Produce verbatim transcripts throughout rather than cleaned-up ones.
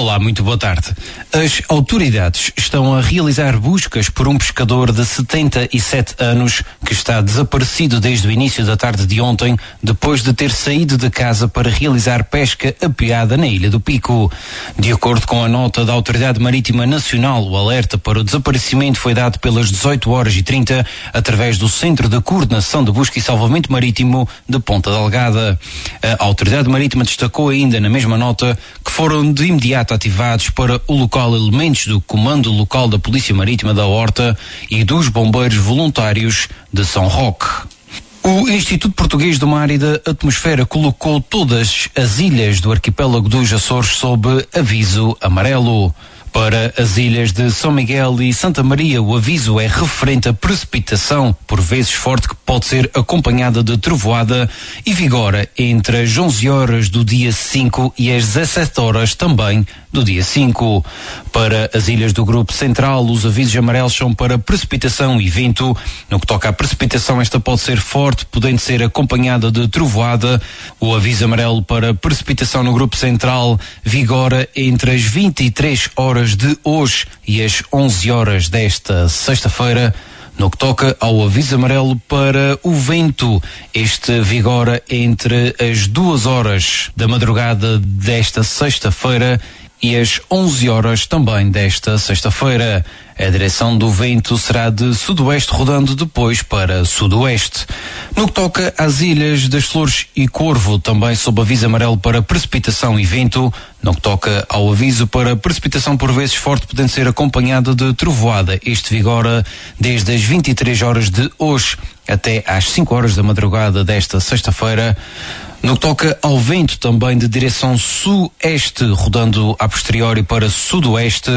Olá, muito boa tarde. As autoridades estão a realizar buscas por um pescador de setenta e sete anos que está desaparecido desde o início da tarde de ontem, depois de ter saído de casa para realizar pesca apeada na Ilha do Pico. De acordo com a nota da Autoridade Marítima Nacional, o alerta para o desaparecimento foi dado pelas dezoito horas e trinta através do Centro de Coordenação de Busca e Salvamento Marítimo de Ponta Delgada. A Autoridade Marítima destacou ainda na mesma nota que foram de imediato ativados para o local elementos do Comando Local da Polícia Marítima da Horta e dos Bombeiros Voluntários de São Roque. O Instituto Português do Mar e da Atmosfera colocou todas as ilhas do arquipélago dos Açores sob aviso amarelo. Para as ilhas de São Miguel e Santa Maria, o aviso é referente a precipitação, por vezes forte, que pode ser acompanhada de trovoada e vigora entre as onze horas do dia cinco e as dezassete horas também do dia cinco. Para as ilhas do Grupo Central, os avisos amarelos são para precipitação e vento. No que toca à precipitação, esta pode ser forte, podendo ser acompanhada de trovoada. O aviso amarelo para precipitação no Grupo Central vigora entre as vinte e três horas de hoje e as onze horas desta sexta-feira. No que toca ao aviso amarelo para o vento, este vigora entre as duas horas da madrugada desta sexta-feira e as onze horas também desta sexta-feira. A direção do vento será de sudoeste, rodando depois para sudoeste. No que toca às ilhas das Flores e Corvo, também sob aviso amarelo para precipitação e vento. No que toca ao aviso para precipitação por vezes forte, podendo ser acompanhada de trovoada. Este vigora desde as vinte e três horas de hoje até às cinco horas da madrugada desta sexta-feira. No que toca ao vento, também de direção sueste, rodando a posteriori para sudoeste,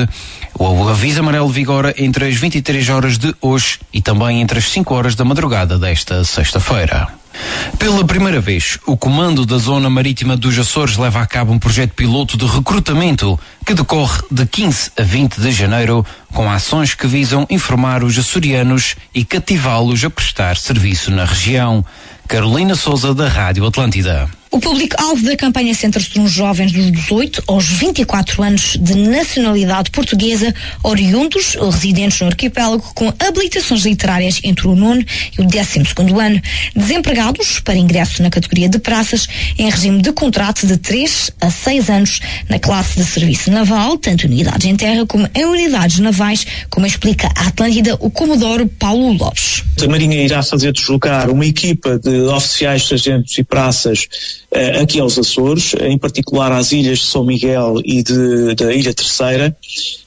o aviso amarelo vigora entre as vinte e três horas de hoje e também entre as cinco horas da madrugada desta sexta-feira. Pela primeira vez, o Comando da Zona Marítima dos Açores leva a cabo um projeto piloto de recrutamento que decorre de quinze a vinte de janeiro, com ações que visam informar os açorianos e cativá-los a prestar serviço na região. Carolina Souza, da Rádio Atlântida. O público-alvo da campanha centra-se nos jovens dos dezoito aos vinte e quatro anos de nacionalidade portuguesa, oriundos ou residentes no arquipélago, com habilitações literárias entre o nono e o décimo segundo ano, desempregados para ingresso na categoria de praças em regime de contrato de três a seis anos na classe de serviço naval, tanto unidades em terra como em unidades navais, como explica a Atlântida o Comodoro Paulo Lopes. A Marinha irá fazer deslocar uma equipa de oficiais, sargentos e praças Uh, aqui aos Açores, em particular às ilhas de São Miguel e de, da Ilha Terceira,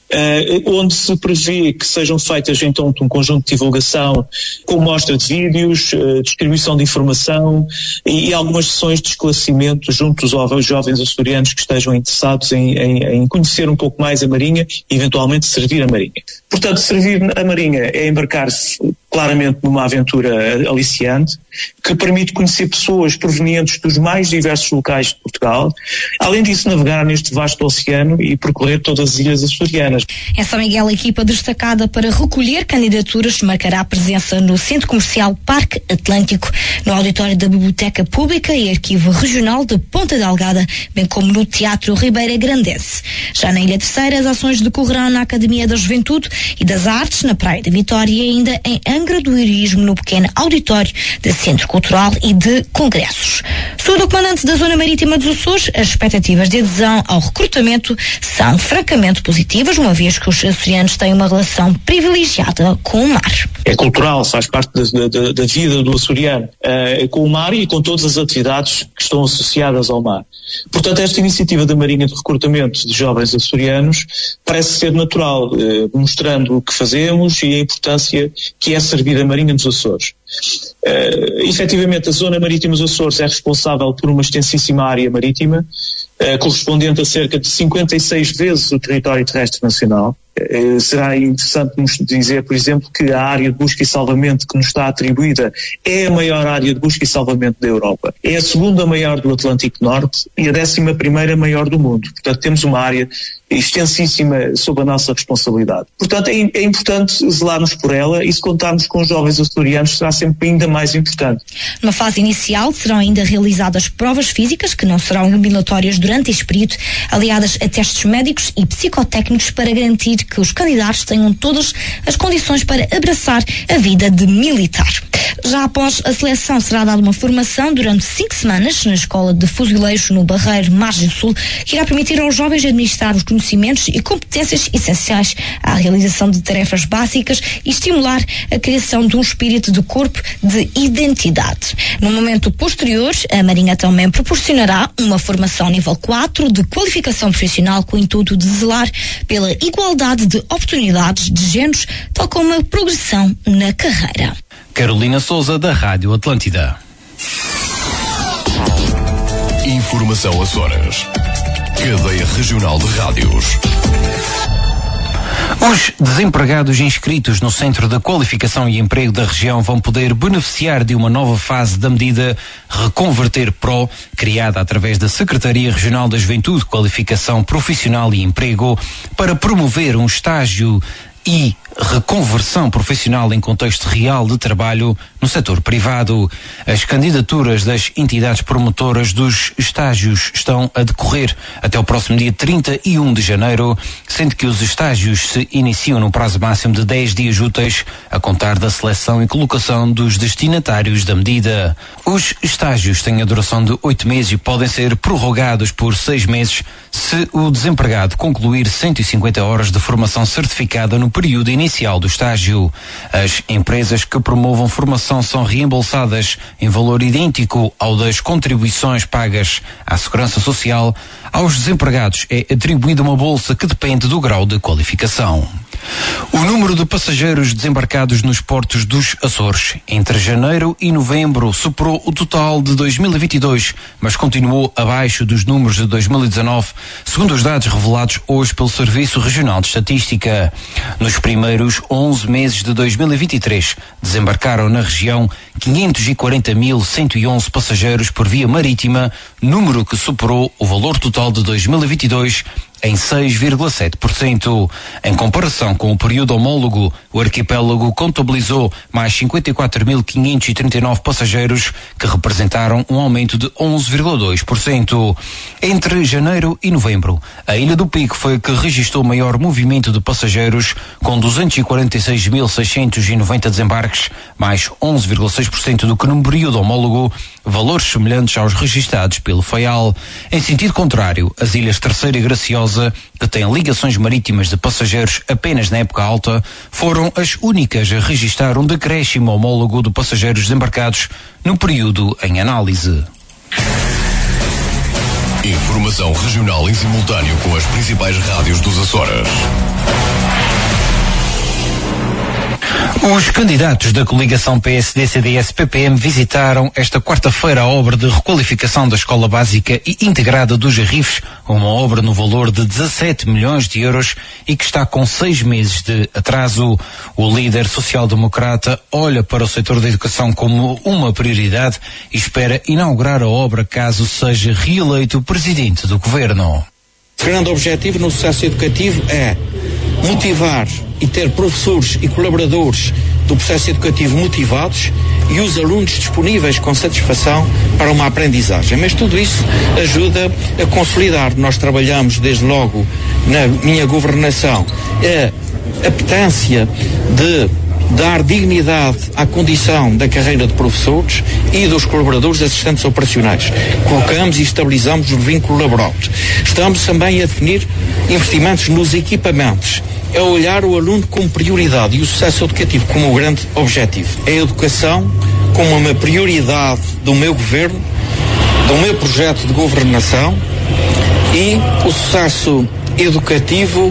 uh, onde se prevê que sejam feitas então um conjunto de divulgação com mostra de vídeos, uh, distribuição de informação e, e algumas sessões de esclarecimento junto aos jovens açorianos que estejam interessados em, em, em conhecer um pouco mais a Marinha e eventualmente servir a Marinha. Portanto, servir a Marinha é embarcar-se claramente numa aventura aliciante, que permite conhecer pessoas provenientes dos mais diversos locais de Portugal. Além disso, navegar neste vasto oceano e percorrer todas as ilhas açorianas. Em São Miguel, a equipa destacada para recolher candidaturas marcará a presença no Centro Comercial Parque Atlântico, no auditório da Biblioteca Pública e Arquivo Regional de Ponta Delgada, bem como no Teatro Ribeira Grandense. Já na Ilha Terceira, as ações decorrerão na Academia da Juventude e das Artes, na Praia da Vitória e ainda em Angra do Heroísmo, no pequeno auditório de Centro Cultural e de Congressos. Segundo o comandante da Zona Marítima dos Açores, as expectativas de adesão ao recrutamento são francamente positivas, uma vez que os açorianos têm uma relação privilegiada com o mar. É cultural, faz parte da, da, da vida do açoriano, uh, com o mar e com todas as atividades que estão associadas ao mar. Portanto, esta iniciativa da Marinha de recrutamento de jovens açorianos parece ser natural, uh, mostrando o que fazemos e a importância que é servir a Marinha dos Açores. Uh, efetivamente, a Zona Marítima dos Açores é responsável por uma extensíssima área marítima, uh, correspondente a cerca de cinquenta e seis vezes o território terrestre nacional. Uh, será interessante nos dizer, por exemplo, que a área de busca e salvamento que nos está atribuída é a maior área de busca e salvamento da Europa. É a segunda maior do Atlântico Norte e a décima primeira maior do mundo. Portanto, temos uma área extensíssima sob a nossa responsabilidade. Portanto, é, é importante zelarmos por ela e se contarmos com os jovens açorianos será sempre ainda mais importante. Numa fase inicial serão ainda realizadas provas físicas que não serão eliminatórias durante este período, aliadas a testes médicos e psicotécnicos para garantir que os candidatos tenham todas as condições para abraçar a vida de militar. Já após a seleção será dada uma formação durante cinco semanas na Escola de Fuzileiros no Barreiro Margem Sul, que irá permitir aos jovens administrar os conhecimentos e competências essenciais à realização de tarefas básicas e estimular a criação de um espírito de corpo de identidade. No momento posterior, a Marinha também proporcionará uma formação nível quatro de qualificação profissional com o intuito de zelar pela igualdade de oportunidades de géneros, tal como a progressão na carreira. Carolina Souza, da Rádio Atlântida. Informação Açores. Cadeia Regional de Rádios. Os desempregados inscritos no Centro de Qualificação e Emprego da região vão poder beneficiar de uma nova fase da medida Reconverter Pro, criada através da Secretaria Regional da Juventude, Qualificação Profissional e Emprego, para promover um estágio e reconversão profissional em contexto real de trabalho no setor privado. As candidaturas das entidades promotoras dos estágios estão a decorrer até o próximo dia trinta e um de janeiro, sendo que os estágios se iniciam no prazo máximo de dez dias úteis a contar da seleção e colocação dos destinatários da medida. Os estágios têm a duração de oito meses e podem ser prorrogados por seis meses se o desempregado concluir cento e cinquenta horas de formação certificada no período inicial do estágio. As empresas que promovam formação são reembolsadas em valor idêntico ao das contribuições pagas à Segurança Social. Aos desempregados é atribuída uma bolsa que depende do grau de qualificação. O número de passageiros desembarcados nos portos dos Açores entre janeiro e novembro superou o total de dois mil e vinte e dois, mas continuou abaixo dos números de dois mil e dezanove, segundo os dados revelados hoje pelo Serviço Regional de Estatística. Nos primeiros onze meses de dois mil e vinte e três, desembarcaram na região quinhentos e quarenta mil cento e onze passageiros por via marítima, número que superou o valor total de dois mil e vinte e dois em seis vírgula sete por cento. Em comparação com o período homólogo, o arquipélago contabilizou mais cinquenta e quatro mil quinhentos e trinta e nove passageiros, que representaram um aumento de onze vírgula dois por cento. Entre janeiro e novembro, a Ilha do Pico foi a que registrou maior movimento de passageiros, com duzentos e quarenta e seis mil seiscentos e noventa desembarques, mais onze vírgula seis por cento do que no período homólogo, valores semelhantes aos registados pelo Faial. Em sentido contrário, as Ilhas Terceira e Graciosa, que têm ligações marítimas de passageiros apenas na época alta, foram as únicas a registrar um decréscimo homólogo de passageiros desembarcados no período em análise. Informação regional em simultâneo com as principais rádios dos Açores. Os candidatos da coligação P S D C D S P P M visitaram esta quarta-feira a obra de requalificação da Escola Básica e Integrada dos Arrifes, uma obra no valor de dezassete milhões de euros e que está com seis meses de atraso. O líder social-democrata olha para o setor da educação como uma prioridade e espera inaugurar a obra caso seja reeleito presidente do governo. O grande objetivo no sucesso educativo é motivar e ter professores e colaboradores do processo educativo motivados e os alunos disponíveis com satisfação para uma aprendizagem. Mas tudo isso ajuda a consolidar. Nós trabalhamos desde logo na minha governação a apetência de dar dignidade à condição da carreira de professores e dos colaboradores assistentes operacionais. Colocamos e estabilizamos o vínculo laboral. Estamos também a definir investimentos nos equipamentos. É olhar o aluno como prioridade e o sucesso educativo como o grande objetivo. É a educação como uma prioridade do meu governo, do meu projeto de governação, e o sucesso educativo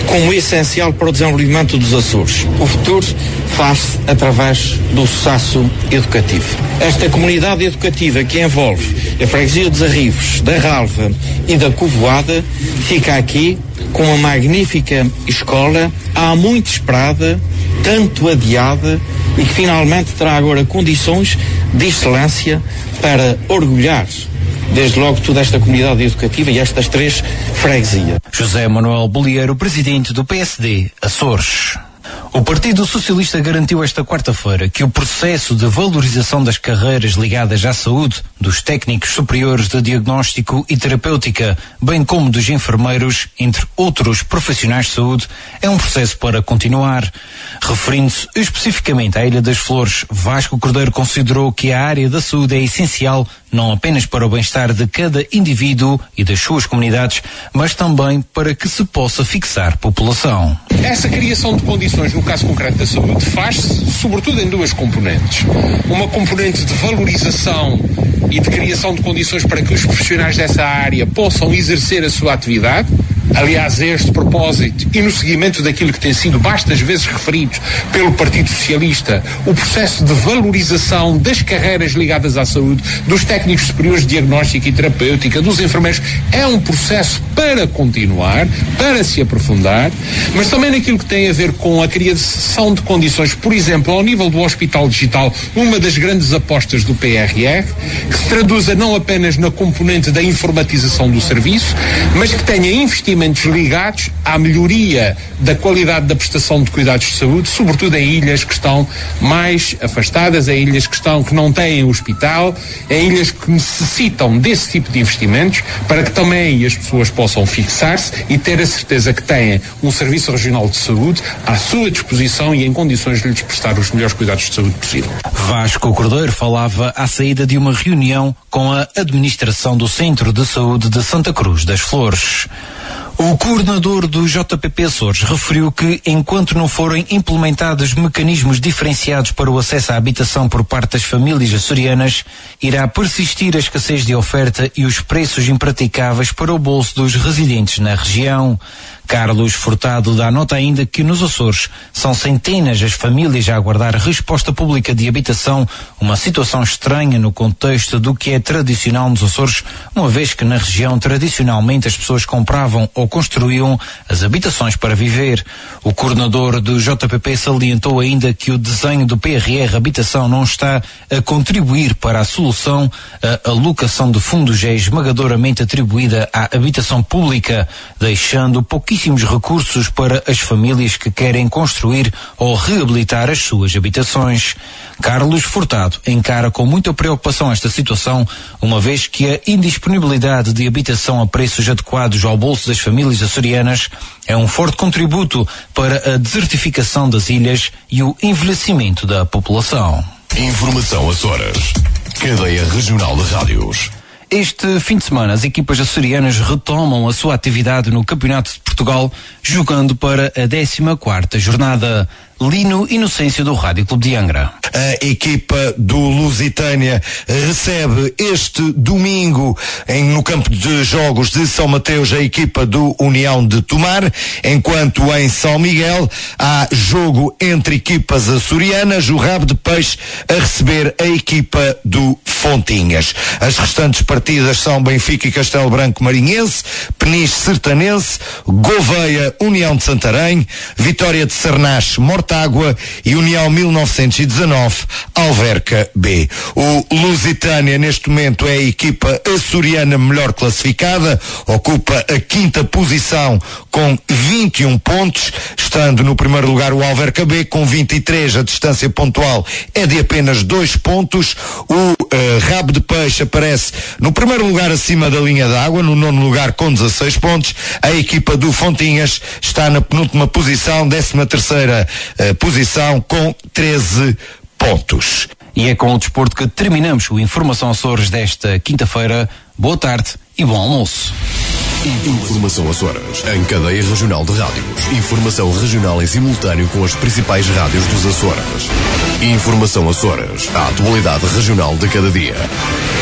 como essencial para o desenvolvimento dos Açores. O futuro faz-se através do sucesso educativo. Esta comunidade educativa que envolve a freguesia dos Arrivos, da Ralva e da Covoada fica aqui com uma magnífica escola, há muito esperada, tanto adiada, e que finalmente terá agora condições de excelência para orgulhar desde logo toda esta comunidade educativa e estas três freguesias. José Manuel Bolieiro, presidente do P S D Açores. O Partido Socialista garantiu esta quarta-feira que o processo de valorização das carreiras ligadas à saúde, dos técnicos superiores de diagnóstico e terapêutica, bem como dos enfermeiros, entre outros profissionais de saúde, é um processo para continuar. Referindo-se especificamente à Ilha das Flores, Vasco Cordeiro considerou que a área da saúde é essencial não apenas para o bem-estar de cada indivíduo e das suas comunidades, mas também para que se possa fixar população. Essa criação de condições, no caso concreto da saúde, faz-se sobretudo em duas componentes. Uma componente de valorização e de criação de condições para que os profissionais dessa área possam exercer a sua atividade. Aliás, a este propósito e no seguimento daquilo que tem sido bastas vezes referido pelo Partido Socialista, o processo de valorização das carreiras ligadas à saúde, dos técnicos superiores de diagnóstico e terapêutica, dos enfermeiros, é um processo para continuar, para se aprofundar, mas também naquilo que tem a ver com a criação de condições, por exemplo, ao nível do Hospital Digital, uma das grandes apostas do P R R, que se traduza não apenas na componente da informatização do serviço, mas que tenha investimentos ligados à melhoria da qualidade da prestação de cuidados de saúde, sobretudo em ilhas que estão mais afastadas, em ilhas que estão que não têm hospital, em ilhas que necessitam desse tipo de investimentos para que também as pessoas possam fixar-se e ter a certeza que têm um serviço regional de saúde à sua disposição e em condições de lhes prestar os melhores cuidados de saúde possível. Vasco Cordeiro falava à saída de uma reunião com a administração do Centro de Saúde de Santa Cruz das Flores. O coordenador do J P P Açores referiu que, enquanto não forem implementados mecanismos diferenciados para o acesso à habitação por parte das famílias açorianas, irá persistir a escassez de oferta e os preços impraticáveis para o bolso dos residentes na região. Carlos Furtado dá nota ainda que nos Açores são centenas as famílias a aguardar resposta pública de habitação, uma situação estranha no contexto do que é tradicional nos Açores, uma vez que na região tradicionalmente as pessoas compravam ou construíam as habitações para viver. O coordenador do J P P salientou ainda que o desenho do P R R Habitação não está a contribuir para a solução. A alocação de fundos é esmagadoramente atribuída à habitação pública, deixando pouquíssimos recursos para as famílias que querem construir ou reabilitar as suas habitações. Carlos Furtado encara com muita preocupação esta situação, uma vez que a indisponibilidade de habitação a preços adequados ao bolso das famílias açorianas é um forte contributo para a desertificação das ilhas e o envelhecimento da população. Informação Açores. Cadeia Regional de Rádios. Este fim de semana, as equipas açorianas retomam a sua atividade no Campeonato de Portugal, jogando para a décima quarta jornada. Lino Inocêncio, do Rádio Clube de Angra. A equipa do Lusitânia recebe este domingo em, no campo de jogos de São Mateus a equipa do União de Tomar, enquanto em São Miguel há jogo entre equipas açorianas, o Rabo de Peixe a receber a equipa do Fontinhas. As restantes partidas são Benfica e Castelo Branco Marinhense, Peniche Sertanense, Gouveia União de Santarém, Vitória de Sernache Mortágua e União mil novecentos e dezanove Alverca B. O Lusitânia neste momento é a equipa açoriana melhor classificada, ocupa a quinta posição com vinte e um pontos, estando no primeiro lugar o Alverca B com vinte e três, a distância pontual é de apenas dois pontos. O uh, Rabo de Peixe aparece no primeiro lugar acima da linha d'água, no nono lugar com dezasseis pontos. A equipa do Fontinhas está na penúltima posição, décima terceira uh, posição com treze pontos. E é com o desporto que terminamos o Informação Açores desta quinta-feira. Boa tarde e bom almoço. Informação Açores, em cadeia regional de rádios. Informação regional em simultâneo com as principais rádios dos Açores. Informação Açores, a atualidade regional de cada dia.